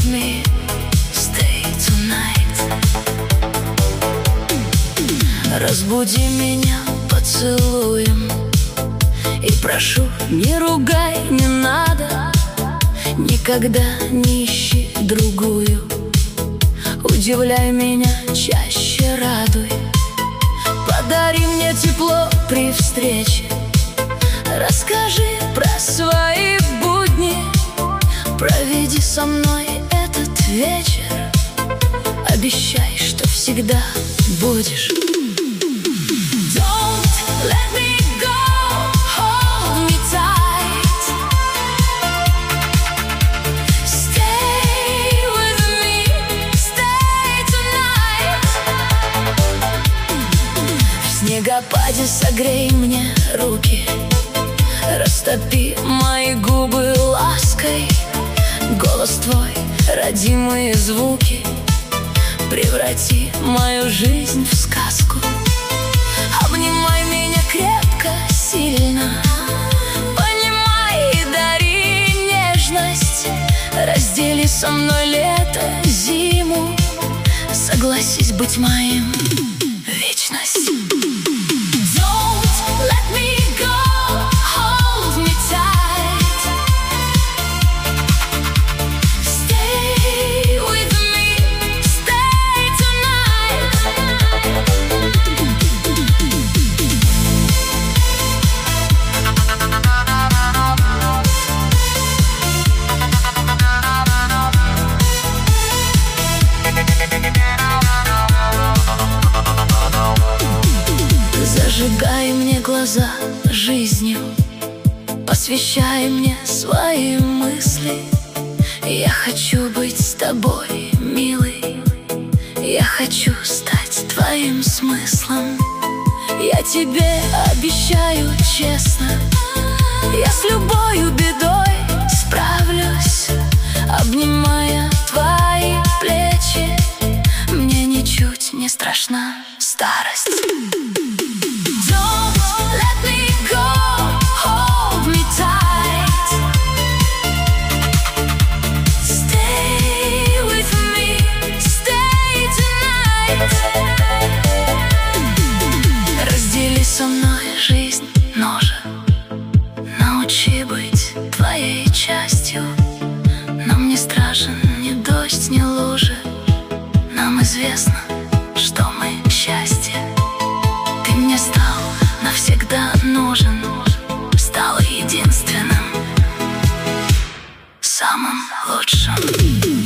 me, stay tonight. Разбуди меня поцелуем, и прошу, не ругай, не надо. Никогда не ищи другую. Удивляй меня, чаще радуй. Подари мне тепло при встрече. Расскажи про свои будни. Проведи со мной этот вечер. Обещай, что всегда будешь. Don't let me go, hold me tight. Stay with me, stay tonight. В снегопаде согрей мне руки, растопи мои губы лаской. Голос твой, родимые звуки, преврати мою жизнь в сказку. Обнимай меня крепко, сильно, понимай и дари нежность. Раздели со мной лето, зиму, согласись быть моим вечность. Зажигай мне глаза жизнью, посвящай мне свои мысли. Я хочу быть с тобой, милый. Я хочу стать твоим смыслом. Я тебе обещаю честно, я с любой бедой справлюсь, обнимая твои плечи. Мне ничуть не страшна старость. Со мной жизнь ножа, научи быть твоей частью. Нам не страшен ни дождь, ни лужи. Нам известно, что мы счастье. Ты мне стал навсегда нужен, стал единственным, самым лучшим.